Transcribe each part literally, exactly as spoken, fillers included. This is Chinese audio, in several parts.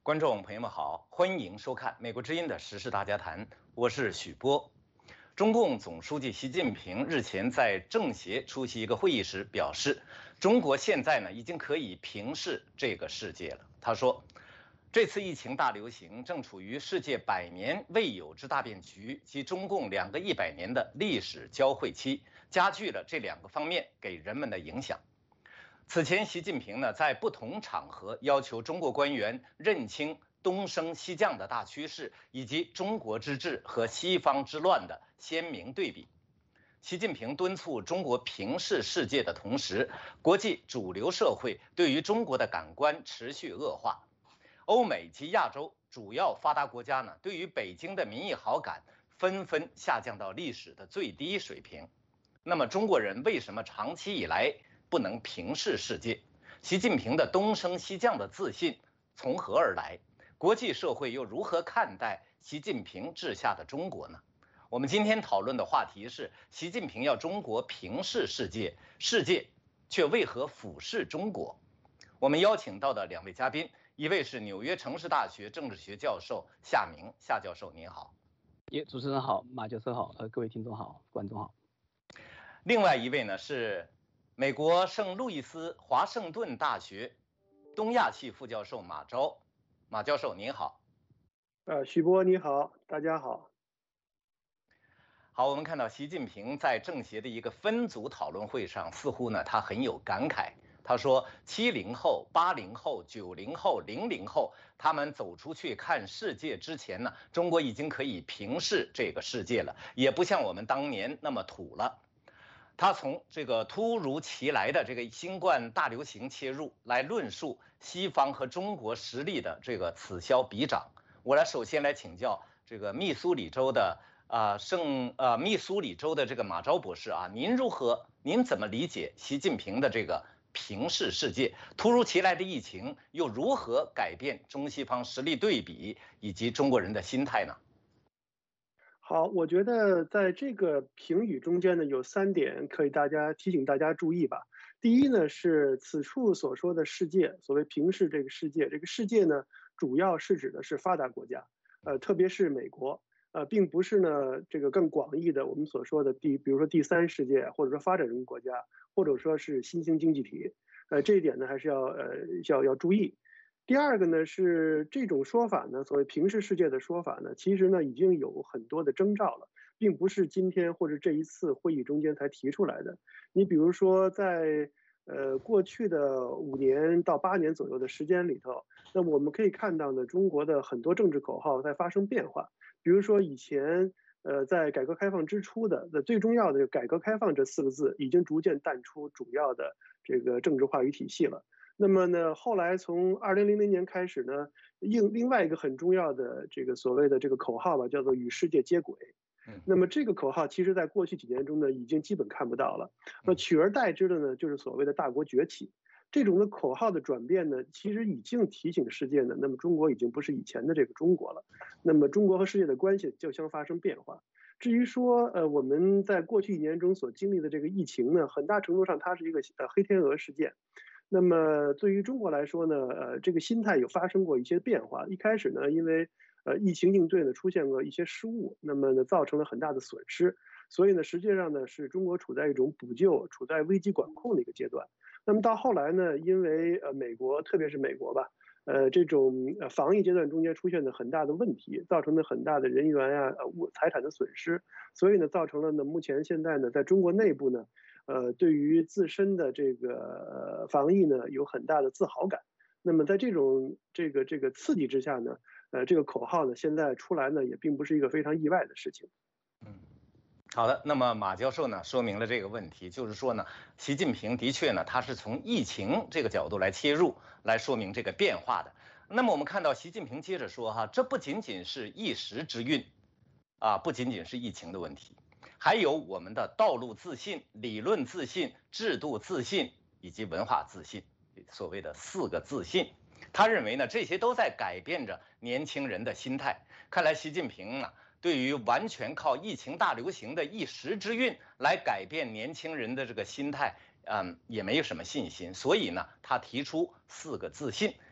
观众朋友们好，欢迎收看《美国之音》的时事大家谈，我是许波。中共总书记习近平日前在政协出席一个会议时表示，中国现在呢已经可以平视这个世界了。他说，这次疫情大流行正处于世界百年未有之大变局及中共两个一百年的历史交汇期，加剧了这两个方面给人们的影响。此前，习近平呢在不同场合要求中国官员认清东升西降的大趋势，以及中国之治和西方之乱的鲜明对比。习近平敦促中国平视世界的同时，国际主流社会对于中国的感官持续恶化。欧美及亚洲主要发达国家呢，对于北京的民意好感纷纷下降到历史的最低水平。那么，中国人为什么长期以来不能平视世界？习近平的东升西降的自信从何而来？国际社会又如何看待习近平治下的中国呢？我们今天讨论的话题是：习近平要中国平视世界，世界却为何俯视中国？我们邀请到的两位嘉宾，一位是纽约城市大学政治学教授夏明，夏教授您好。 也主持人好，马教授好，呃，各位听众好，观众好。 另外一位呢是美国圣路易斯华盛顿大学东亚系副教授马昭，马教授您好。 呃，许波你好，大家好。 好，我们看到习近平在政协的一个分组讨论会上，似乎呢他很有感慨。他说，七零后、八零后、九零后、零零后，他们走出去看世界之前呢，中国已经可以平视这个世界了，也不像我们当年那么土了。他从这个突如其来的这个新冠大流行切入，来论述西方和中国实力的这个此消彼长。我来首先来请教这个密苏里州的啊、呃、圣呃密苏里州的这个马昭博士啊，您如何您怎么理解习近平的这个平视世界？突如其来的疫情又如何改变中西方实力对比以及中国人的心态呢？ 好，我觉得在这个评语中间呢，有三点可以大家提醒大家注意吧。第一呢，是此处所说的世界，所谓平视这个世界，这个世界呢，主要是指的是发达国家，呃，特别是美国，呃，并不是呢这个更广义的我们所说的第，比如说第三世界，或者说发展中国家，或者说是新兴经济体，呃，这一点呢还是要呃要要注意。第二个呢是这种说法呢，所谓平视世界的说法呢，其实呢已经有很多的征兆了，并不是今天或者这一次会议中间才提出来的。你比如说在呃过去的五年到八年左右的时间里头，那么我们可以看到呢，中国的很多政治口号在发生变化。比如说以前呃在改革开放之初的的最重要的改革开放这四个字，已经逐渐淡出主要的这个政治话语体系了。那么呢，后来从二零零零年开始呢，另另外一个很重要的这个所谓的这个口号吧，叫做与世界接轨。那么这个口号其实在过去几年中呢，已经基本看不到了。那取而代之的呢，就是所谓的大国崛起。这种的口号的转变呢，其实已经提醒世界呢，那么中国已经不是以前的这个中国了。那么中国和世界的关系就将发生变化。至于说，呃，我们在过去一年中所经历的这个疫情呢，很大程度上它是一个呃黑天鹅事件。那么对于中国来说呢，呃，这个心态有发生过一些变化。一开始呢，因为呃疫情应对呢出现过一些失误，那么呢造成了很大的损失，所以呢实际上呢是中国处在一种补救、处在危机管控的一个阶段。那么到后来呢，因为呃美国，特别是美国吧，呃这种呃防疫阶段中间出现了很大的问题，造成了很大的人员呀、呃物财产的损失，所以呢造成了呢目前现在呢在中国内部呢。呃，对于自身的这个防疫呢，有很大的自豪感。那么在这种这个这个刺激之下呢，呃，这个口号呢，现在出来呢，也并不是一个非常意外的事情。 嗯，好的。那么马教授呢，说明了这个问题，就是说呢，习近平的确呢，他是从疫情这个角度来切入，来说明这个变化的。那么我们看到习近平接着说哈，这不仅仅是一时之运，啊，不仅仅是疫情的问题。还有我们的道路自信、理论自信、制度自信以及文化自信，所谓的四个自信。他认为呢，这些都在改变着年轻人的心态。看来习近平呢，对于完全靠疫情大流行的一时之运来改变年轻人的这个心态，嗯，也没有什么信心。所以呢，他提出四个自信，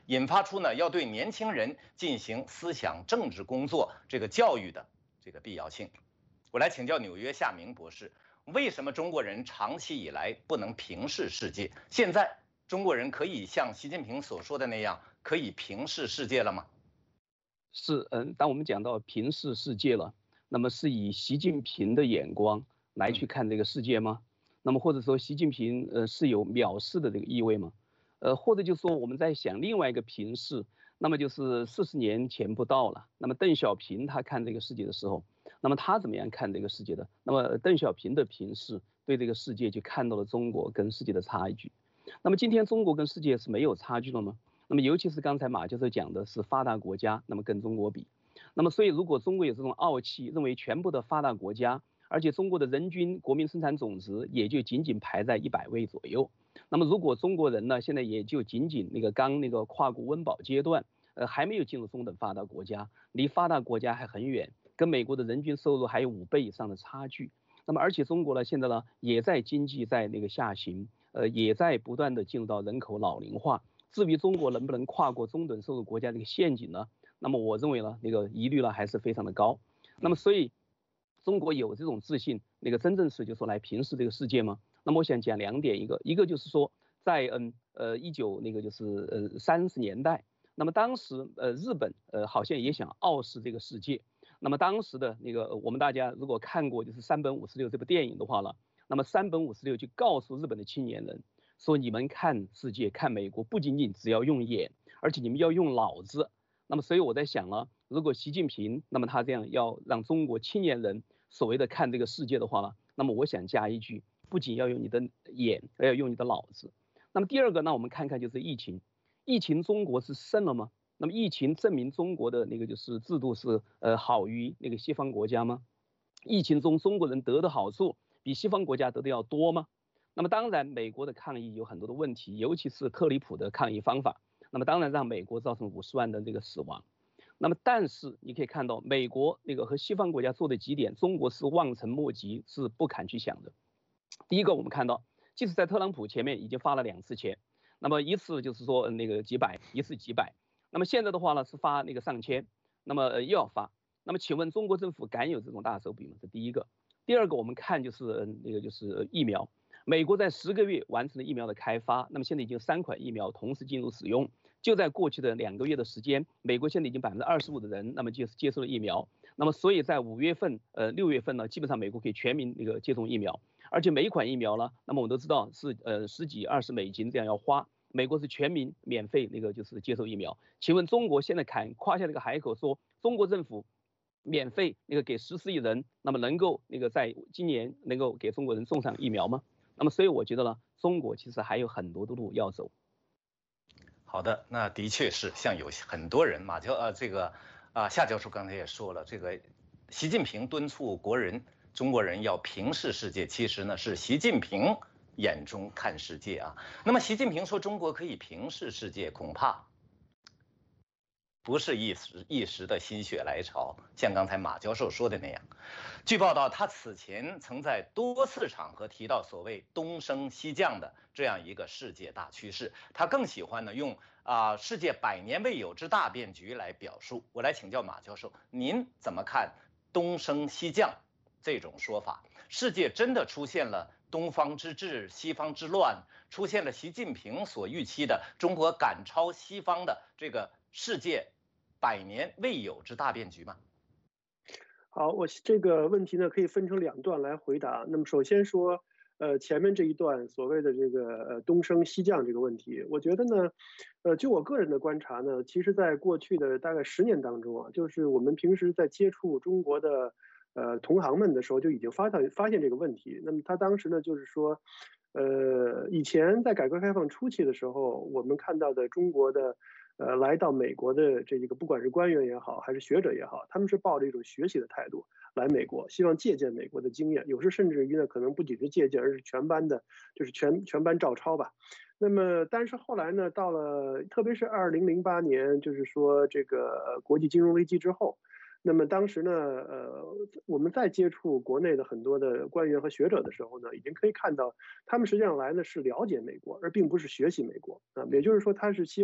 引发出呢要对年轻人进行思想政治工作这个教育的这个必要性。我来请教纽约夏明博士，为什么中国人长期以来不能平视世界？现在中国人可以像习近平所说的那样，可以平视世界了吗？ 是，嗯，当我们讲到平视世界了，那么是以习近平的眼光来去看这个世界吗？那么或者说习近平呃是有藐视的这个意味吗？呃，或者就是说我们在想另外一个平视，那么就是四十年前不到了，那么邓小平他看这个世界的时候，那么他怎么样看这个世界的？那么邓小平的平视对这个世界就看到了中国跟世界的差距。那么今天中国跟世界是没有差距了吗？那么尤其是刚才马教授讲的是发达国家，那么跟中国比，那么所以如果中国有这种傲气，认为全部的发达国家，而且中国的人均国民生产总值也就仅仅排在一百位左右，那么如果中国人呢现在也就仅仅那个刚那个跨过温饱阶段，呃还没有进入中等发达国家，离发达国家还很远，跟美国的人均收入还有五倍以上的差距。那么而且中国呢现在呢也在经济在那个下行，呃也在不断的进入到人口老龄化。至于中国能不能跨过中等收入国家这个陷阱呢？那么我认为呢，那个疑虑呢还是非常的高。那么所以中国有这种自信，那个真正是就说来平视这个世界吗？那么我想讲两点，一个一个就是说在嗯呃一九那个就是呃三十年代，那么当时呃日本呃好像也想傲视这个世界。那么当时的那个我们大家如果看过就是山本五十六这部电影的话呢，那么山本五十六就告诉日本的青年人。说你们看世界看美国不仅仅只要用眼，而且你们要用脑子。那么所以我在想呢，如果习近平那么他这样要让中国青年人所谓的看这个世界的话呢，那么我想加一句，不仅要用你的眼，还要用你的脑子。那么第二个呢，我们看看就是疫情，疫情中国是胜了吗？那么疫情证明中国的那个就是制度是呃好于那个西方国家吗？疫情中中国人得的好处比西方国家得的要多吗？那么当然，美国的抗疫有很多的问题，尤其是特里普的抗疫方法。那么当然让美国造成五十万的这个死亡。那么但是你可以看到，美国那个和西方国家做的几点，中国是望尘莫及，是不敢去想的。第一个，我们看到，即使在特朗普前面已经发了两次钱，那么一次就是说那个几百，一次几百。那么现在的话呢，是发那个上千，那么又要发。那么请问中国政府敢有这种大手笔吗？这第一个。第二个，我们看就是那个就是疫苗。美国在十个月完成了疫苗的开发，那么现在已经三款疫苗同时进入使用。就在过去的两个月的时间，美国现在已经百分之二十五的人，那么接接受了疫苗。那么所以在五月份、呃六月份呢，基本上美国可以全民那个接种疫苗，而且每一款疫苗呢，那么我们都知道是呃十几二十美金这样要花，美国是全民免费那个就是接受疫苗。请问中国现在敢夸下这个海口说中国政府免费那个给十四亿人，那么能够那个在今年能够给中国人送上疫苗吗？那么所以我觉得呢，中国其实还有很多的路要走。 好的，那的确是像有很多人，马教呃这个啊、呃、夏教授刚才也说了，这个习近平敦促国人中国人要平视世界，其实呢是习近平眼中看世界啊。那么习近平说中国可以平视世界，恐怕不是一时一时的心血来潮，像刚才马教授说的那样。据报道，他此前曾在多次场合提到所谓东升西降的这样一个世界大趋势。他更喜欢呢用啊、呃、世界百年未有之大变局来表述。我来请教马教授，您怎么看东升西降这种说法？世界真的出现了东方之治、西方之乱，出现了习近平所预期的中国赶超西方的这个世界百年未有之大变局吗？ 好，我这个问题呢可以分成两段来回答。那么首先说，呃，前面这一段所谓的这个呃东升西降这个问题，我觉得呢，呃，就我个人的观察呢，其实在过去的大概十年当中啊，就是我们平时在接触中国的呃同行们的时候，就已经发现发现这个问题。那么他当时呢就是说，呃，以前在改革开放初期的时候，我们看到的中国的。呃，来到美国的这一个，不管是官员也好，还是学者也好，他们是抱着一种学习的态度来美国，希望借鉴美国的经验，有时甚至于呢，可能不仅是借鉴，而是全班的，就是全全班照抄吧。那么，但是后来呢，到了特别是二零零八年，就是说这个国际金融危机之后。那么当时呢，呃，我们在接触国内的很多的官员和学者的时候呢，已经可以看到，他们实际上来呢是了解美国，而并不是学习美国啊。也就是说，他是希望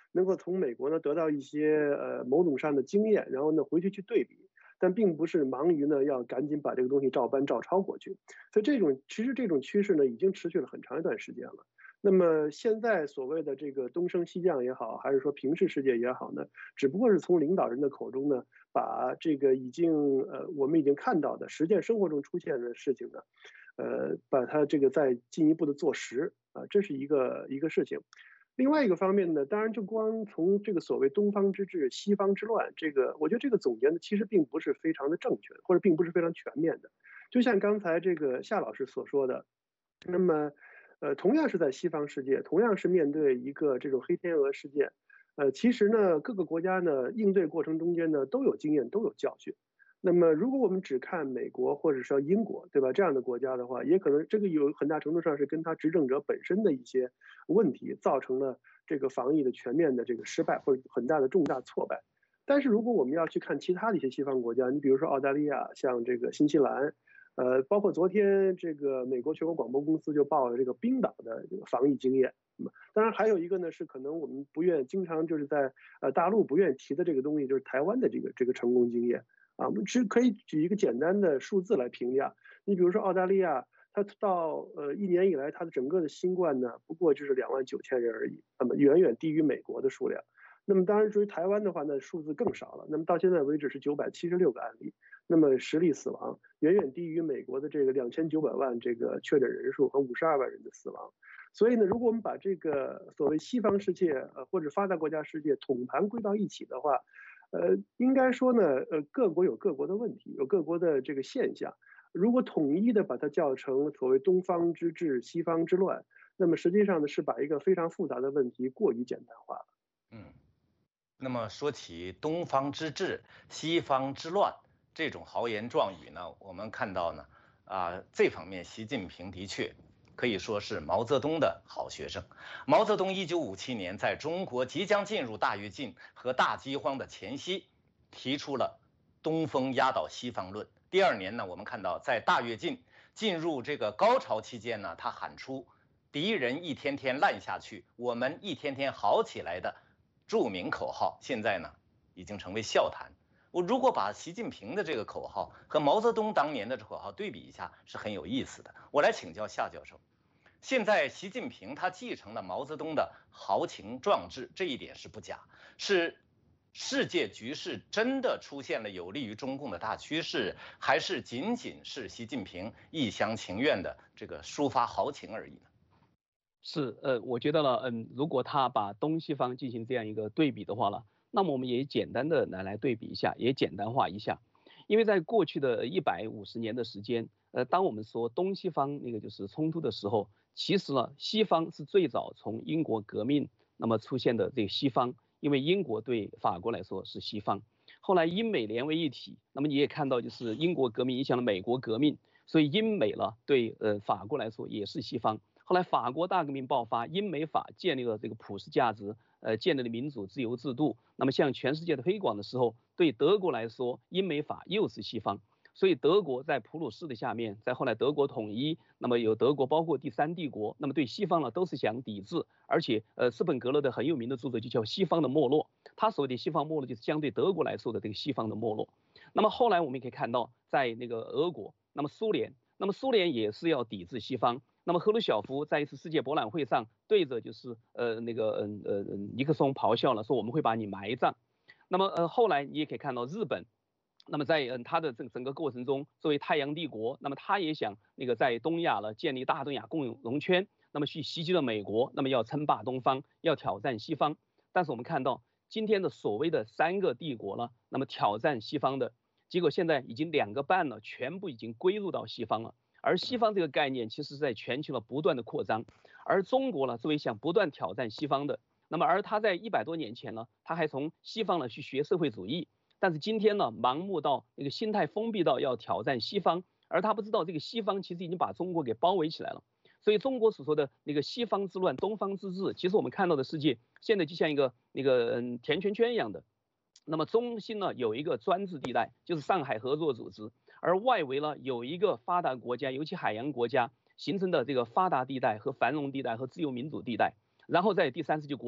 能够从美国呢得到一些呃某种上的经验，然后呢回去去对比，但并不是忙于呢要赶紧把这个东西照搬照抄过去。所以这种其实这种趋势呢已经持续了很长一段时间了。那么现在所谓的这个东升西降也好，还是说平视世界也好呢，只不过是从领导人的口中呢，把这个已经呃我们已经看到的实践生活中出现的事情呢，呃，把它这个再进一步的做实啊，这是一个一个事情。另外一个方面呢，当然就光从这个所谓东方之治、西方之乱，这个我觉得这个总结呢，其实并不是非常的正确，或者并不是非常全面的。就像刚才这个夏老师所说的，那么。呃，同样是在西方世界，同样是面对一个这种黑天鹅事件，呃，其实呢，各个国家呢应对过程中间呢都有经验，都有教训。那么，如果我们只看美国或者说英国，对吧？这样的国家的话，也可能这个有很大程度上是跟他执政者本身的一些问题造成了这个防疫的全面的这个失败或者很大的重大挫败。但是如果我们要去看其他的一些西方国家，你比如说澳大利亚，像这个新西兰。呃，包括昨天这个美国全国广播公司就报了这个冰岛的这个防疫经验。当然还有一个呢是可能我们不愿经常就是在呃大陆不愿提的这个东西，就是台湾的这个这个成功经验啊。我们只可以举一个简单的数字来评价。你比如说澳大利亚，它到呃一年以来它的整个的新冠呢不过就是两万九千人而已，那么远远低于美国的数量。那么当然至于台湾的话呢，数字更少了。那么到现在为止是九百七十六个案例。那么十例死亡远远低于美国的这个两千九百万这个确诊人数和五十二万人的死亡。所以呢，如果我们把这个所谓西方世界呃或者发达国家世界统盘归到一起的话，呃，应该说呢，呃，各国有各国的问题，有各国的这个现象。如果统一的把它叫成所谓东方之治、西方之乱，那么实际上呢是把一个非常复杂的问题过于简单化了。 嗯，那么说起东方之治、西方之乱。这种豪言壮语呢，我们看到呢，啊，这方面习近平的确可以说是毛泽东的好学生。毛泽东一九五七年在中国即将进入大跃进和大饥荒的前夕，提出了东风压倒西方论。第二年呢，我们看到在大跃进进入这个高潮期间呢，他喊出“敌人一天天烂下去，我们一天天好起来”的著名口号，现在呢已经成为笑谈。我如果把习近平的这个口号和毛泽东当年的口号对比一下，是很有意思的。我来请教夏教授，现在习近平他继承了毛泽东的豪情壮志，这一点是不假。是世界局势真的出现了有利于中共的大趋势，还是仅仅是习近平一厢情愿的这个抒发豪情而已呢？ 是，呃，我觉得呢，嗯，如果他把东西方进行这样一个对比的话呢，那么我们也简单的来来对比一下，也简单化一下。因为在过去的一百五十年的时间，呃，当我们说东西方那个就是冲突的时候，其实呢，西方是最早从英国革命那么出现的这个西方，因为英国对法国来说是西方，后来英美连为一体，那么你也看到就是英国革命影响了美国革命，所以英美呢对呃法国来说也是西方。后来法国大革命爆发，英美法建立了这个普世价值，呃，建立了民主自由制度。那么向全世界的推广的时候，对德国来说，英美法又是西方。所以德国在普鲁士的下面，在后来德国统一，那么有德国包括第三帝国，那么对西方呢都是想抵制，而且呃斯本格勒的很有名的著作就叫《西方的没落》，他所谓的西方没落就是相对德国来说的这个西方的没落。那么后来我们可以看到，在那个俄国，那么苏联，那么苏联也是要抵制西方。那么赫鲁晓夫在一次世界博览会上对着就是呃那个嗯呃尼克松咆哮了，说我们会把你埋葬。那么呃后来你也可以看到日本，那么在嗯他的这个整个过程中，作为太阳帝国，那么他也想那个在东亚了建立大东亚共荣圈，那么去袭击了美国，那么要称霸东方，要挑战西方。但是我们看到今天的所谓的三个帝国呢，那么挑战西方的结果现在已经两个半了，全部已经归入到西方了。而西方这个概念其实在全球的不断的扩张，而中国呢作为想不断挑战西方的，那么而他在一百多年前呢，他还从西方呢去学社会主义，但是今天呢盲目到那个心态封闭到要挑战西方，而他不知道这个西方其实已经把中国给包围起来了。所以中国所说的那个西方之乱、东方之治，其实我们看到的世界现在就像一个那个嗯甜圈圈一样的，那么中心呢有一个专制地带，就是上海合作组织。而外围呢有一个发达国家，尤其海洋国家形成的这个发达地带和繁荣地带和自由民主地带，然后在第三世界国家，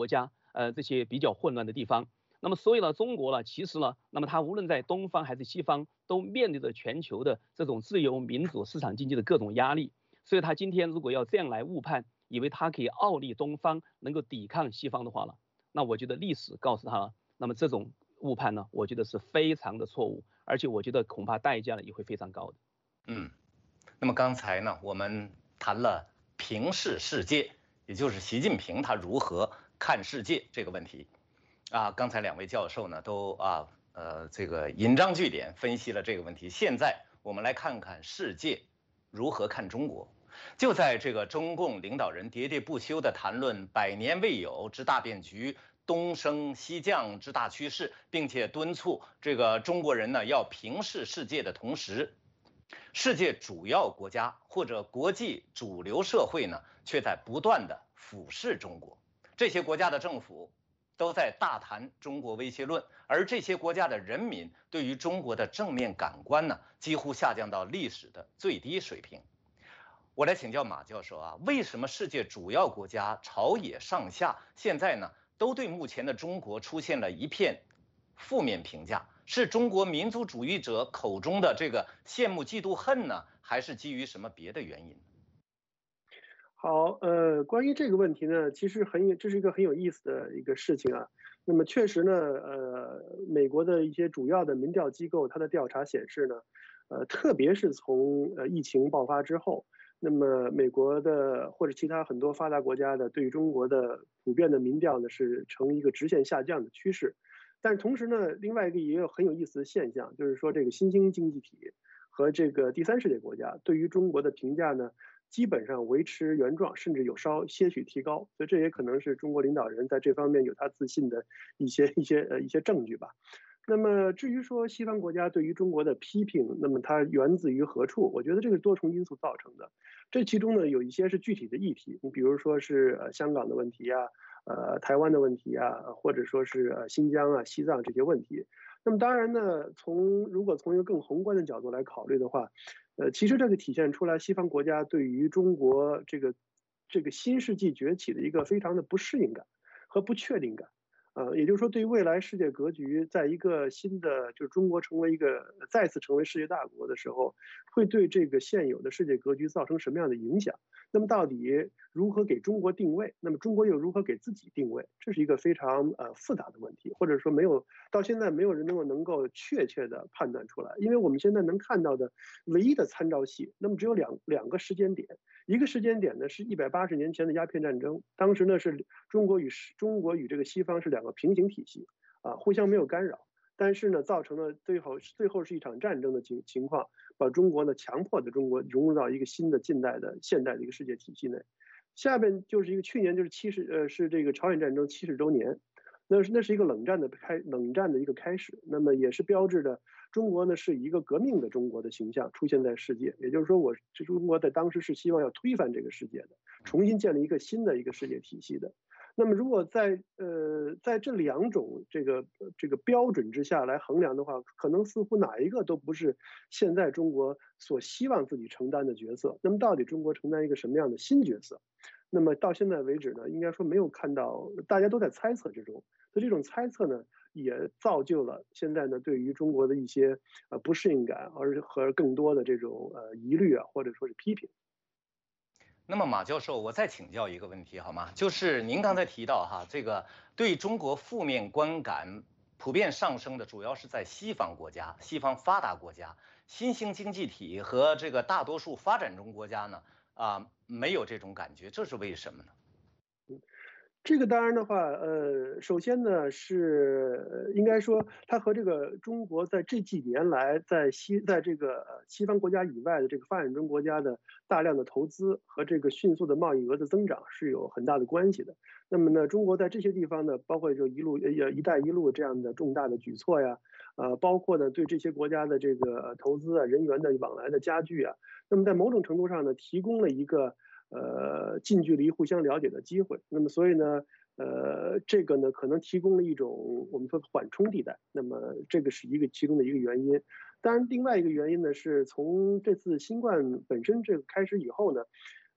呃这些比较混乱的地方。那么所以呢，中国呢，其实呢，那么它无论在东方还是西方，都面对着全球的这种自由民主市场经济的各种压力。所以它今天如果要这样来误判，以为它可以傲立东方，能够抵抗西方的话呢，那我觉得历史告诉他了，那么这种误判呢，我觉得是非常的错误，而且我觉得恐怕代价呢也会非常高的。 嗯，那么刚才呢，我们谈了平视世界，也就是习近平他如何看世界这个问题。啊，刚才两位教授呢都啊呃这个引章据典分析了这个问题。现在我们来看看世界如何看中国。就在这个中共领导人喋喋不休地谈论百年未有之大变局、东升西降之大趋势，并且敦促这个中国人呢要平视世界的同时，世界主要国家或者国际主流社会呢，却在不断地俯视中国。这些国家的政府都在大谈中国威胁论，而这些国家的人民对于中国的正面感官呢，几乎下降到历史的最低水平。我来请教马教授啊，为什么世界主要国家朝野上下现在呢，都对目前的中国出现了一片负面评价？是中国民族主义者口中的这个羡慕、嫉妒、恨呢，还是基于什么别的原因？ 好，呃，关于这个问题呢，其实很有，这是一个很有意思的一个事情啊。那么确实呢，呃，美国的一些主要的民调机构，它的调查显示呢，呃，特别是从呃疫情爆发之后，那么美国的或者其他很多发达国家的对于中国的普遍的民调呢，是呈一个直线下降的趋势。但是同时呢，另外一个也有很有意思的现象，就是说这个新兴经济体和这个第三世界国家对于中国的评价呢，基本上维持原状，甚至有稍些许提高。所以这也可能是中国领导人在这方面有他自信的一些一些呃一些证据吧。那么至于说西方国家对于中国的批评，那么它源自于何处？我觉得这个多重因素造成的。这其中呢，有一些是具体的议题，你比如说是呃香港的问题啊，呃台湾的问题啊，或者说是呃新疆啊、西藏这些问题。那么当然呢，从如果从一个更宏观的角度来考虑的话，呃，其实这个体现出来西方国家对于中国这个这个新世纪崛起的一个非常的不适应感和不确定感。呃，也就是说，对于未来世界格局，在一个新的就是中国成为一个再次成为世界大国的时候，会对这个现有的世界格局造成什么样的影响？那么到底如何给中国定位？那么中国又如何给自己定位？这是一个非常呃复杂的问题，或者说没有到现在没有人能够能够确切的判断出来，因为我们现在能看到的唯一的参照系，那么只有两两个时间点。一个时间点呢是一百八十年前的鸦片战争，当时呢是中国与中国与这个西方是两个平行体系啊，互相没有干扰，但是呢造成了最后最后是一场战争的情情况，把中国呢强迫的中国融入到一个新的近代的现代的一个世界体系内。下边就是一个去年就是七十呃是这个朝鲜战争七十周年，那是那是一个冷战的开冷战的一个开始，那么也是标志着中国呢是一个革命的中国的形象出现在世界，也就是说我中国在当时是希望要推翻这个世界的，重新建立一个新的一个世界体系的。那么如果在呃在这两种这个这个标准之下来衡量的话，可能似乎哪一个都不是现在中国所希望自己承担的角色。那么到底中国承担一个什么样的新角色？那么到现在为止呢，应该说没有看到，大家都在猜测之中。所以这种猜测呢，也造就了现在呢对于中国的一些呃不适应感，而和更多的这种呃疑虑啊，或者说是批评。 那么马教授，我再请教一个问题好吗？就是您刚才提到哈，这个对中国负面观感普遍上升的，主要是在西方国家、西方发达国家、新兴经济体和这个大多数发展中国家呢，啊，没有这种感觉，这是为什么呢？ 这个当然的话，呃，首先呢是应该说，它和这个中国在这几年来在西在这个西方国家以外的这个发展中国家的大量的投资和这个迅速的贸易额的增长是有很大的关系的。那么呢，中国在这些地方呢，包括就一路呃“一带一路”这样的重大的举措呀，呃，包括呢对这些国家的这个投资啊、人员的往来的加剧啊，那么在某种程度上呢，提供了一个呃，近距离互相了解的机会。那么所以呢，呃，这个呢可能提供了一种我们说缓冲地带。那么这个是一个其中的一个原因。当然，另外一个原因呢是从这次新冠本身这个开始以后呢，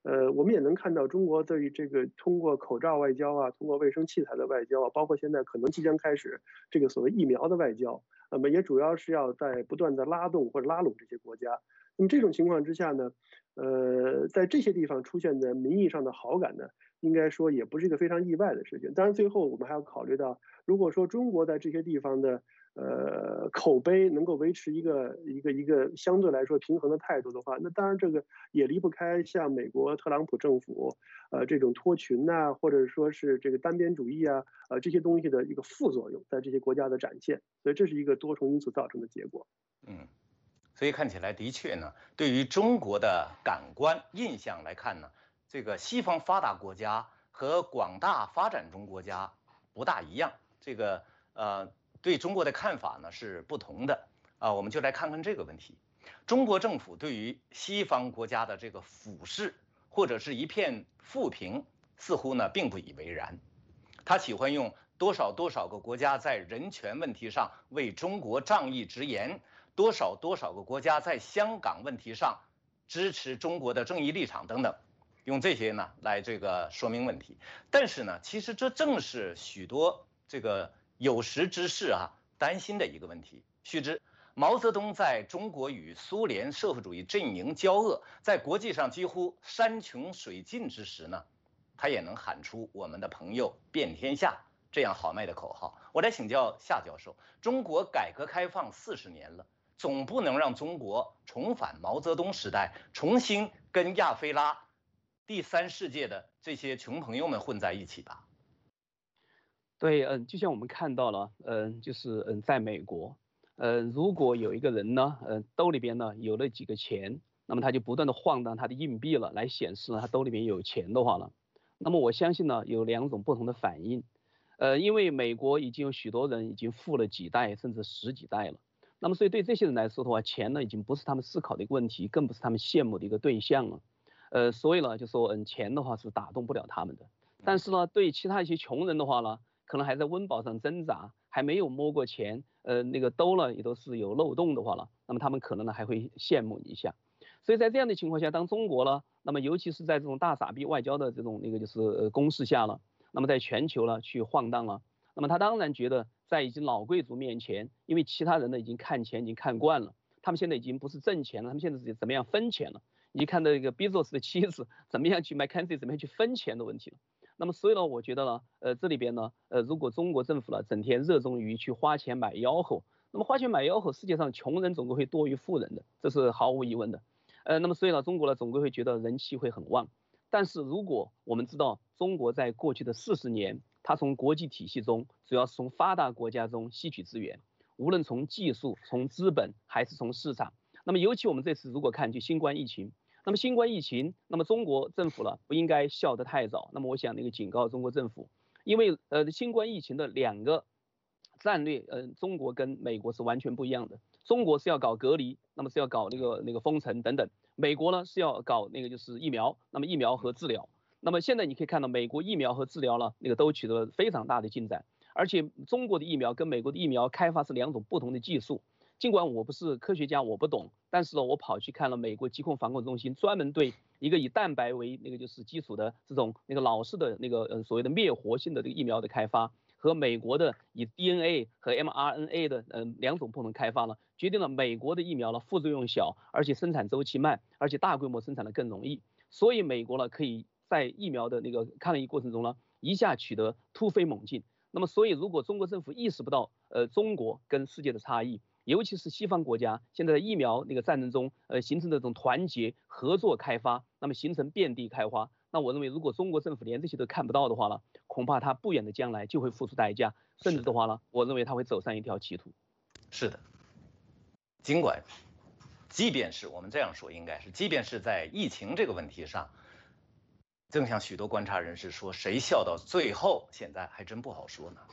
呃，我们也能看到中国对于这个通过口罩外交啊，通过卫生器材的外交啊，包括现在可能即将开始这个所谓疫苗的外交，那么也主要是要在不断的拉动或者拉拢这些国家。那么这种情况之下呢，呃，在这些地方出现的民意上的好感呢，应该说也不是一个非常意外的事情。当然，最后我们还要考虑到，如果说中国在这些地方的呃口碑能够维持一个一个一个相对来说平衡的态度的话，那当然这个也离不开像美国特朗普政府呃这种脱群呐、啊，或者说是这个单边主义啊，呃这些东西的一个副作用在这些国家的展现。所以这是一个多重因素造成的结果。 嗯。所以看起来的确呢，对于中国的感官印象来看呢，这个西方发达国家和广大发展中国家不大一样，这个呃对中国的看法呢是不同的啊。我们就来看看这个问题，中国政府对于西方国家的这个俯视或者是一片负评，似乎呢并不以为然。他喜欢用多少多少个国家在人权问题上为中国仗义直言。多少多少个国家在香港问题上支持中国的正义立场等等，用这些呢来这个说明问题。但是呢，其实这正是许多这个有识之士啊担心的一个问题。须知，毛泽东在中国与苏联社会主义阵营交恶，在国际上几乎山穷水尽之时呢，他也能喊出我们的朋友遍天下这样豪迈的口号。我来请教夏教授，中国改革开放四十年了，总不能让中国重返毛泽东时代，重新跟亚非拉、第三世界的这些穷朋友们混在一起吧？ 对，嗯，就像我们看到了，嗯，就是嗯，在美国，呃，如果有一个人呢，呃，兜里边呢有了几个钱，那么他就不断的晃荡他的硬币了，来显示他兜里面有钱的话了，那么我相信呢有两种不同的反应，呃，因为美国已经有许多人已经富了几代甚至十几代了。那么，所以对这些人来说的话，钱呢已经不是他们思考的一个问题，更不是他们羡慕的一个对象了。呃，所以呢，就说嗯，钱的话是打动不了他们的。但是呢，对其他一些穷人的话呢，可能还在温饱上挣扎，还没有摸过钱，呃，那个兜呢也都是有漏洞的话了，那么他们可能呢还会羡慕你一下。所以在这样的情况下，当中国呢，那么尤其是在这种大傻逼外交的这种那个就是呃攻势下了，那么在全球呢去晃荡了。那么他当然觉得，在已经老贵族面前，因为其他人呢已经看钱已经看惯了，他们现在已经不是挣钱了，他们现在是怎么样分钱了。你看到这个 Bezos 的妻子怎么样去 McKinsey 怎么样去分钱的问题了。那么所以呢，我觉得呢，呃，这里边呢，呃，如果中国政府呢整天热衷于去花钱买吆喝，那么花钱买吆喝，世界上穷人总归会多于富人的，这是毫无疑问的。呃，那么所以呢，中国呢总归会觉得人气会很旺。但是如果我们知道中国在过去的四十年，它从国际体系中，主要是从发达国家中吸取资源，无论从技术、从资本还是从市场。那么尤其我们这次如果看就新冠疫情，那么新冠疫情，那么中国政府呢不应该笑得太早。那么我想那个警告中国政府，因为呃新冠疫情的两个战略，呃中国跟美国是完全不一样的。中国是要搞隔离，那么是要搞那个那个封城等等；美国呢是要搞那个就是疫苗，那么疫苗和治疗。那么现在你可以看到，美国疫苗和治疗呢，那个都取得了非常大的进展，而且中国的疫苗跟美国的疫苗开发是两种不同的技术。尽管我不是科学家，我不懂，但是呢，我跑去看了美国疾控防控中心专门对一个以蛋白为那个就是基础的这种那个老式的那个呃所谓的灭活性的这个疫苗的开发，和美国的以 D N A 和 m R N A 的嗯、呃、两种不同开发呢，决定了美国的疫苗呢副作用小，而且生产周期慢，而且大规模生产的更容易，所以美国呢可以在疫苗的那个抗疫过程中呢，一下取得突飞猛进。那么，所以如果中国政府意识不到呃中国跟世界的差异，尤其是西方国家现在在疫苗那个战争中，呃形成这种团结合作开发，那么形成遍地开花。那我认为，如果中国政府连这些都看不到的话呢，恐怕他不远的将来就会付出代价，甚至的话呢，我认为他会走上一条歧途。 是的，尽管，即便是我们这样说，应该是，即便是在疫情这个问题上。正像许多观察人士说，谁笑到最后，现在还真不好说呢。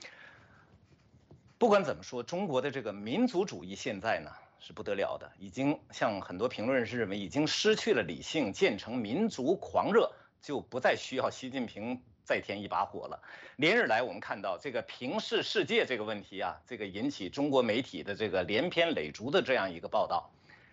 不管怎么说，中国的这个民族主义现在呢是不得了的，已经像很多评论人士认为，已经失去了理性，渐成民族狂热，就不再需要习近平再添一把火了。连日来，我们看到这个平视世界这个问题啊，这个引起中国媒体的这个连篇累牍的这样一个报道。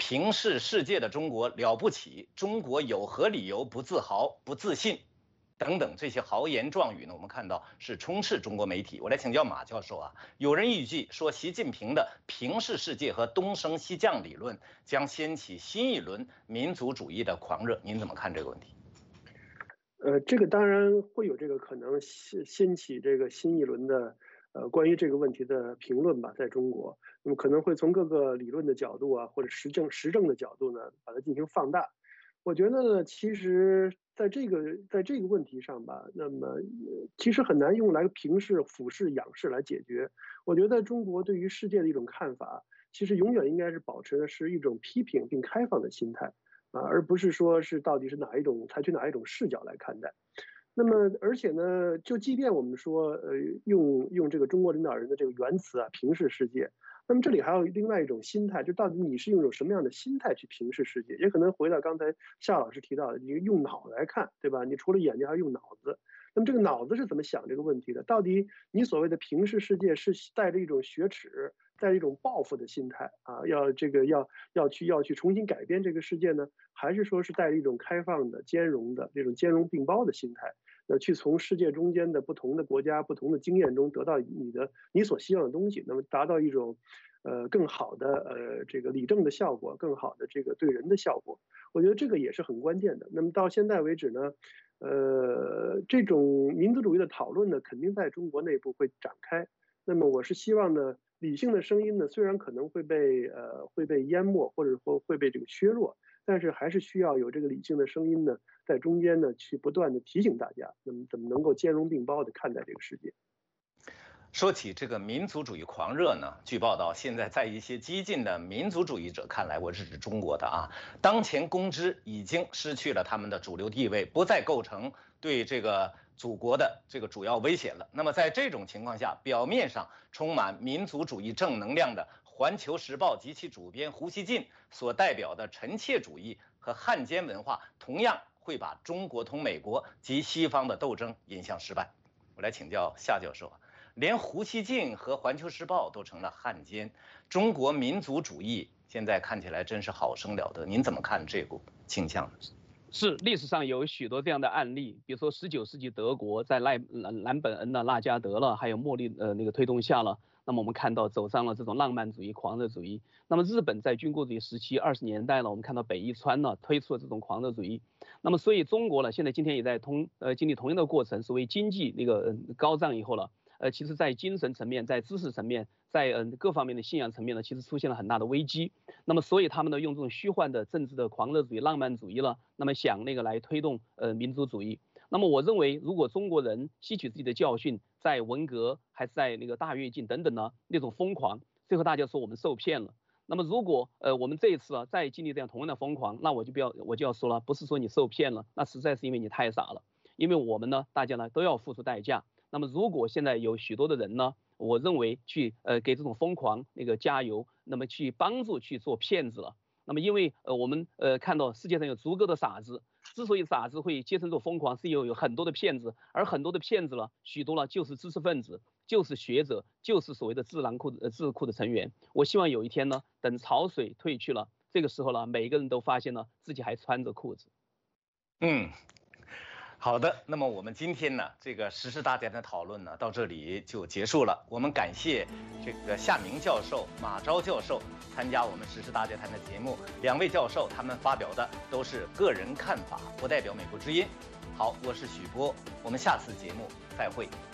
平视世界的中国了不起，中国有何理由不自豪、不自信？等等这些豪言壮语呢，我们看到是充斥中国媒体。我来请教马教授啊，有人预计说，习近平的平视世界和东升西降理论将掀起新一轮民族主义的狂热，您怎么看这个问题？ 呃，这个当然会有这个可能掀掀起这个新一轮的呃关于这个问题的评论吧，在中国，那么可能会从各个理论的角度啊，或者实证实证的角度呢，把它进行放大。我觉得呢，其实在这个在这个问题上吧，那么其实很难用来平视、俯视、仰视来解决。我觉得中国对于世界的一种看法，其实永远应该是保持的是一种批评并开放的心态啊，而不是说是到底是哪一种采取哪一种视角来看待。那么，而且呢，就即便我们说，呃，用用这个中国领导人的这个原词啊，平视世界，那么这里还有另外一种心态，就到底你是用一种什么样的心态去平视世界？也可能回到刚才夏老师提到的，你用脑来看，对吧？你除了眼睛还要用脑子。那么这个脑子是怎么想这个问题的？到底你所谓的平视世界是带着一种雪耻，带着一种报复的心态啊，要这个要要去要去重新改变这个世界呢？还是说是带着一种开放的、兼容的这种兼容并包的心态？呃，去从世界中间的不同的国家、不同的经验中得到你的你所希望的东西，那么达到一种，呃，更好的呃这个理政的效果，更好的这个对人的效果。我觉得这个也是很关键的。那么到现在为止呢，呃，这种民族主义的讨论呢，肯定在中国内部会展开。那么我是希望呢，理性的声音呢，虽然可能会被呃会被淹没，或者说会被这个削弱，但是还是需要有这个理性的声音呢，在中间呢，去不断的提醒大家，那么怎么能够兼容并包的看待这个世界。 说起这个民族主义狂热呢，据报道，现在在一些激进的民族主义者看来，我是指中国的啊，当前公知已经失去了他们的主流地位，不再构成对这个祖国的这个主要威胁了。那么在这种情况下，表面上充满民族主义正能量的《环球时报》及其主编胡锡进所代表的臣妾主义和汉奸文化，同样会把中国同美国及西方的斗争引向失败。我来请教夏教授。连胡锡进和《环球时报》都成了汉奸，中国民族主义现在看起来真是好生了得。您怎么看这股倾向呢？ 是历史上有许多这样的案例，比如说十九世纪德国在赖兰本恩的纳加德了，还有莫利呃那个推动下了，那么我们看到走上了这种浪漫主义、狂热主义。那么日本在军国主义时期二十年代呢，我们看到北一川呢推出了这种狂热主义。那么所以中国呢，现在今天也在同呃经历同样的过程，所谓经济那个高涨以后了。呃，其实，在精神层面，在知识层面，在嗯、呃、各方面的信仰层面呢，其实出现了很大的危机。那么，所以他们呢，用这种虚幻的政治的狂热主义、浪漫主义了，那么想那个来推动呃民族主义。那么，我认为，如果中国人吸取自己的教训，在文革还是在那个大跃进等等呢那种疯狂，最后大家说我们受骗了。那么，如果呃我们这一次啊再经历这样同样的疯狂，那我就不要我就要说了，不是说你受骗了，那实在是因为你太傻了。因为我们呢，大家呢都要付出代价。那么如果现在有许多的人呢，我认为去呃给这种疯狂那个加油，那么去帮助去做骗子了。那么因为呃我们呃看到世界上有足够的傻子，之所以傻子会结成这种疯狂，是因为有很多的骗子，而很多的骗子了，许多了就是知识分子，就是学者，就是所谓的智囊库呃智库的成员。我希望有一天呢，等潮水退去了，这个时候呢，每一个人都发现了自己还穿着裤子。 嗯。好的，那么我们今天呢，这个时事大家的讨论呢，到这里就结束了。我们感谢这个夏明教授、马昭教授参加我们时事大家谈的节目。两位教授他们发表的都是个人看法，不代表美国之音。好，我是许波，我们下次节目再会。